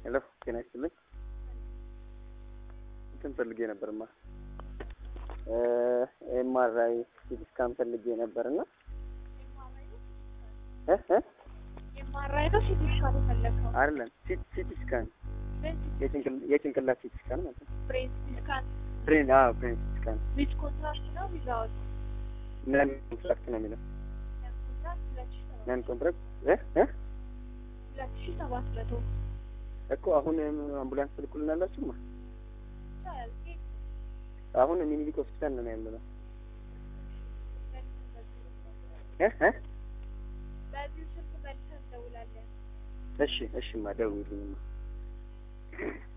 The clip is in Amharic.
ሄሎ ጤና ይስጥልኝ። እንትን ፈልጌ ነበርማ ኤምአርአይ ሲቲ ስካን ፈልጌ ነበርና ኤምአርአይ ነው ሲቲ ስካን የፈለከው? አይደለም ሲቲ ስካን የጭንቅላት ሲቲ ስካን ማለት ነው። ብሬን ሲቲ ስካን ብሬን ሲቲ ስካን ዊዝ ኮንትራክት ነው ዊዛውት? ነን ኮንትራክት ነው የሚለው። ነን ኮንትራክት 2700 እኮ አሁን አምቡላንስ ልኩልናላችሁማ? አሁን ሚኒሊክ ሆስፒታል ነው ያለነው። በዚህ ስልክ መልሰን እንደውላለን። እሺማ ደውልልኝማ።